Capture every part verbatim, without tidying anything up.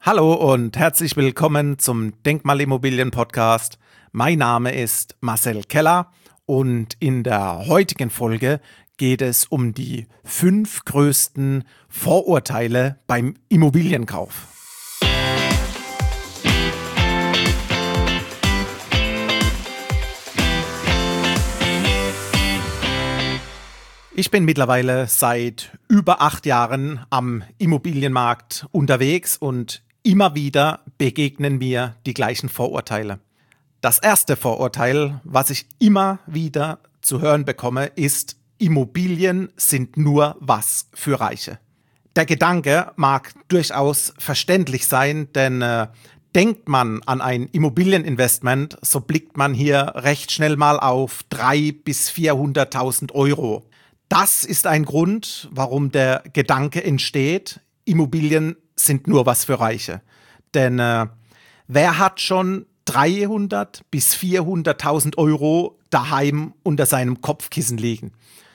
Hallo und herzlich willkommen zum Denkmalimmobilien-Podcast. Mein Name ist Marcel Keller und in der heutigen Folge geht es um die fünf größten Vorurteile beim Immobilienkauf. Ich bin mittlerweile seit über acht Jahren am Immobilienmarkt unterwegs und immer wieder begegnen mir die gleichen Vorurteile. Das erste Vorurteil, was ich immer wieder zu hören bekomme, ist: Immobilien sind nur was für Reiche. Der Gedanke mag durchaus verständlich sein, denn äh, denkt man an ein Immobilieninvestment, so blickt man hier recht schnell mal auf dreihunderttausend bis vierhunderttausend Euro. Das ist ein Grund, warum der Gedanke entsteht, Immobilien sind nur was für Reiche. Denn äh, wer hat schon dreihunderttausend bis vierhunderttausend Euro daheim unter seinem Kopfkissen liegen?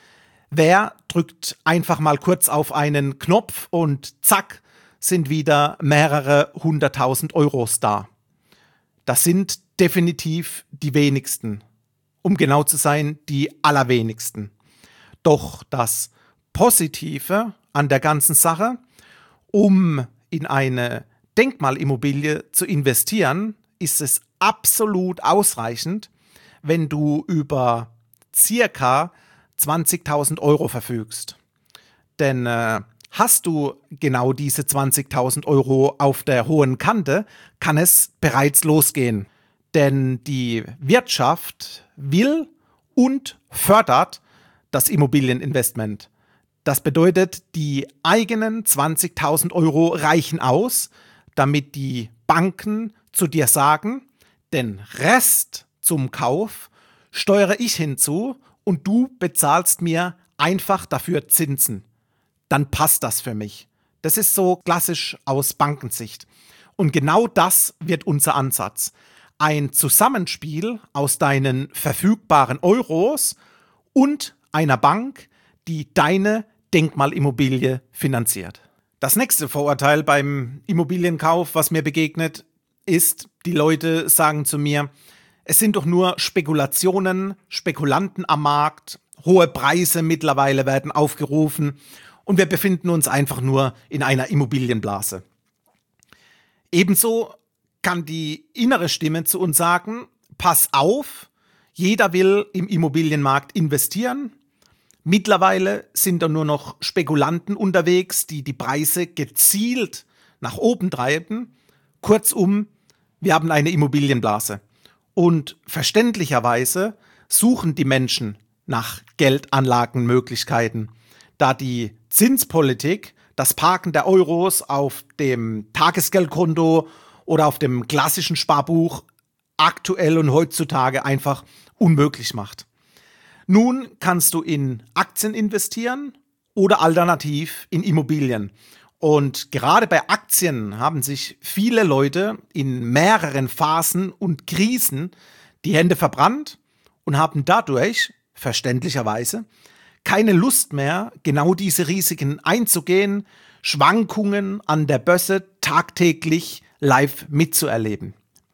Wer drückt einfach mal kurz auf einen Knopf und zack, sind wieder mehrere hunderttausend Euros da? Das sind definitiv die wenigsten. Um genau zu sein, die allerwenigsten. Doch das Positive an der ganzen Sache: Um in eine Denkmalimmobilie zu investieren, ist es absolut ausreichend, wenn du über circa zwanzigtausend Euro verfügst. Denn äh, hast du genau diese zwanzigtausend Euro auf der hohen Kante, kann es bereits losgehen. Denn die Wirtschaft will und fördert das Immobilieninvestment. Das bedeutet, die eigenen zwanzigtausend Euro reichen aus, damit die Banken zu dir sagen, den Rest zum Kauf steuere ich hinzu und du bezahlst mir einfach dafür Zinsen. Dann passt das für mich. Das ist so klassisch aus Bankensicht. Und genau das wird unser Ansatz. Ein Zusammenspiel aus deinen verfügbaren Euros und einer Bank, die deine Denkmalimmobilie finanziert. Das nächste Vorurteil beim Immobilienkauf, was mir begegnet, ist: Die Leute sagen zu mir, es sind doch nur Spekulationen, Spekulanten am Markt, hohe Preise mittlerweile werden aufgerufen und wir befinden uns einfach nur in einer Immobilienblase. Ebenso kann die innere Stimme zu uns sagen: Pass auf, jeder will im Immobilienmarkt investieren. Mittlerweile sind da nur noch Spekulanten unterwegs, die die Preise gezielt nach oben treiben. Kurzum, wir haben eine Immobilienblase. Und verständlicherweise suchen die Menschen nach Geldanlagenmöglichkeiten, da die Zinspolitik, das Parken der Euros auf dem Tagesgeldkonto oder auf dem klassischen Sparbuch aktuell und heutzutage einfach unmöglich macht. Nun kannst du in Aktien investieren oder alternativ in Immobilien. Und gerade bei Aktien haben sich viele Leute in mehreren Phasen und Krisen die Hände verbrannt und haben dadurch, verständlicherweise, keine Lust mehr, genau diese Risiken einzugehen, Schwankungen an der Börse tagtäglich live mitzuerleben.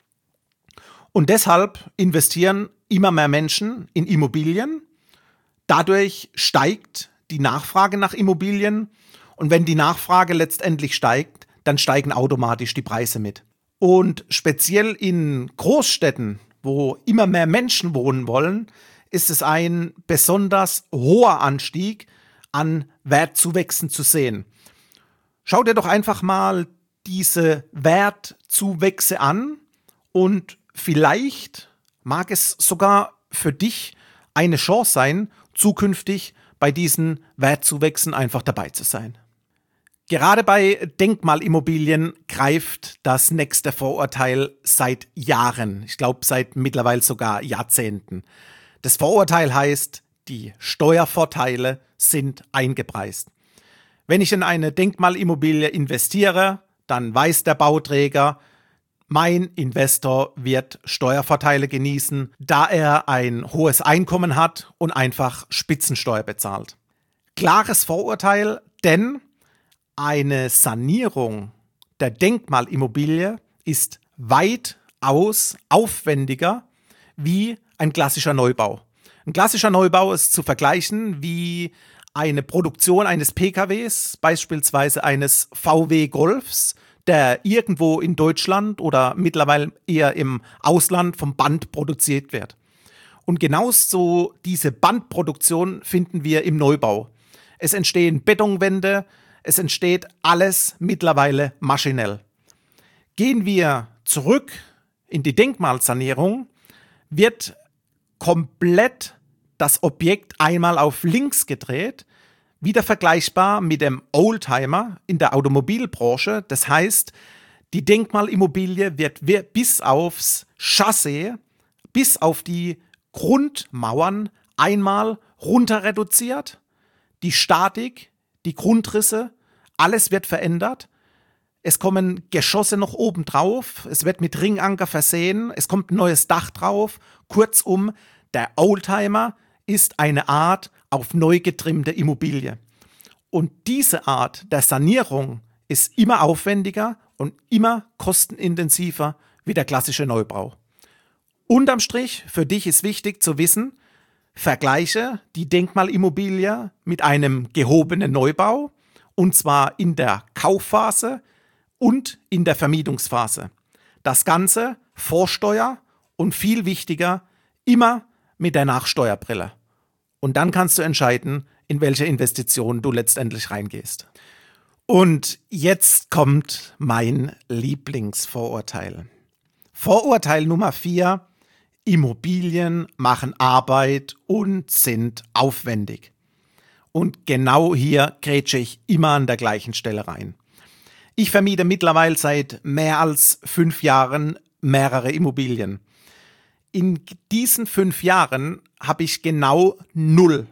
Und deshalb investieren immer mehr Menschen in Immobilien. Dadurch steigt die Nachfrage nach Immobilien. Und wenn die Nachfrage letztendlich steigt, dann steigen automatisch die Preise mit. Und speziell in Großstädten, wo immer mehr Menschen wohnen wollen, ist es ein besonders hoher Anstieg an Wertzuwächsen zu sehen. Schau dir doch einfach mal diese Wertzuwächse an und vielleicht mag es sogar für dich eine Chance sein, zukünftig bei diesen Wertzuwächsen einfach dabei zu sein. Gerade bei Denkmalimmobilien greift das nächste Vorurteil seit Jahren, ich glaube seit mittlerweile sogar Jahrzehnten. Das Vorurteil heißt, die Steuervorteile sind eingepreist. Wenn ich in eine Denkmalimmobilie investiere, dann weiß der Bauträger, mein Investor wird Steuervorteile genießen, da er ein hohes Einkommen hat und einfach Spitzensteuer bezahlt. Klares Vorurteil, denn eine Sanierung der Denkmalimmobilie ist weitaus aufwendiger wie ein klassischer Neubau. Ein klassischer Neubau ist zu vergleichen wie eine Produktion eines P K Ws, beispielsweise eines V W Golfs, der irgendwo in Deutschland oder mittlerweile eher im Ausland vom Band produziert wird. Und genauso diese Bandproduktion finden wir im Neubau. Es entstehen Betonwände, es entsteht alles mittlerweile maschinell. Gehen wir zurück in die Denkmalsanierung, wird komplett das Objekt einmal auf links gedreht, wieder vergleichbar mit dem Oldtimer in der Automobilbranche. Das heißt, die Denkmalimmobilie wird bis aufs Chassis, bis auf die Grundmauern einmal runter reduziert. Die Statik, die Grundrisse, alles wird verändert. Es kommen Geschosse noch oben drauf, es wird mit Ringanker versehen, es kommt ein neues Dach drauf. Kurzum, der Oldtimer ist eine Art auf neu getrimmte Immobilie. Und diese Art der Sanierung ist immer aufwendiger und immer kostenintensiver wie der klassische Neubau. Unterm Strich, für dich ist wichtig zu wissen, vergleiche die Denkmalimmobilie mit einem gehobenen Neubau, und zwar in der Kaufphase und in der Vermietungsphase. Das Ganze vor Steuer und viel wichtiger, immer mit der Nachsteuerbrille. Und dann kannst du entscheiden, in welche Investition du letztendlich reingehst. Und jetzt kommt mein Lieblingsvorurteil. Vorurteil Nummer vier: Immobilien machen Arbeit und sind aufwendig. Und genau hier grätsche ich immer an der gleichen Stelle rein. Ich vermiete mittlerweile seit mehr als fünf Jahren mehrere Immobilien. In diesen fünf Jahren habe ich genau null,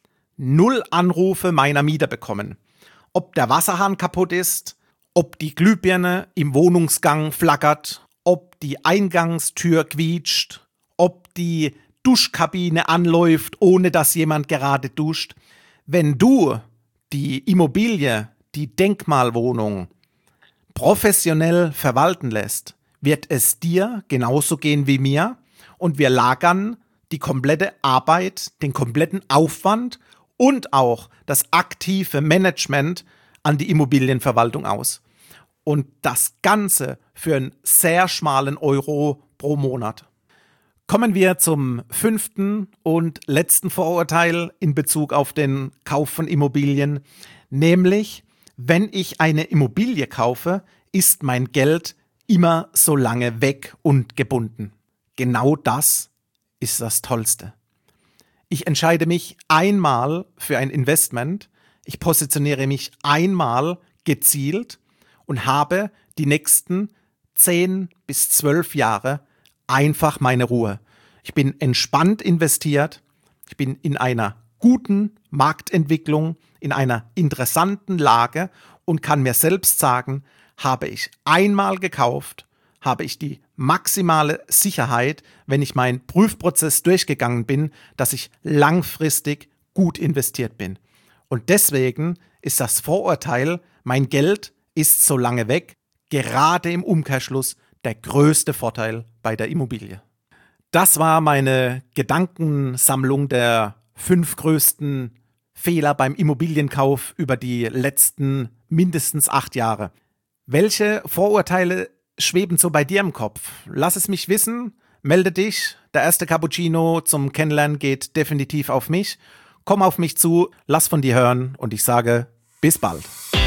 null Anrufe meiner Mieter bekommen. Ob der Wasserhahn kaputt ist, ob die Glühbirne im Wohnungsgang flackert, ob die Eingangstür quietscht, ob die Duschkabine anläuft, ohne dass jemand gerade duscht. Wenn du die Immobilie, die Denkmalwohnung, professionell verwalten lässt, wird es dir genauso gehen wie mir und wir lagern die komplette Arbeit, den kompletten Aufwand und auch das aktive Management an die Immobilienverwaltung aus. Und das Ganze für einen sehr schmalen Euro pro Monat. Kommen wir zum fünften und letzten Vorurteil in Bezug auf den Kauf von Immobilien, nämlich: Wenn ich eine Immobilie kaufe, ist mein Geld immer so lange weg und gebunden. Genau das ist das Tollste. Ich entscheide mich einmal für ein Investment, ich positioniere mich einmal gezielt und habe die nächsten zehn bis zwölf Jahre einfach meine Ruhe. Ich bin entspannt investiert, ich bin in einer guten Marktentwicklung, in einer interessanten Lage und kann mir selbst sagen, habe ich einmal gekauft, habe ich die maximale Sicherheit, wenn ich meinen Prüfprozess durchgegangen bin, dass ich langfristig gut investiert bin. Und deswegen ist das Vorurteil, mein Geld ist so lange weg, gerade im Umkehrschluss der größte Vorteil bei der Immobilie. Das war meine Gedankensammlung der fünf größten Fehler beim Immobilienkauf über die letzten mindestens acht Jahre. Welche Vorurteile schweben so bei dir im Kopf? Lass es mich wissen, melde dich. Der erste Cappuccino zum Kennenlernen geht definitiv auf mich. Komm auf mich zu, lass von dir hören und ich sage bis bald.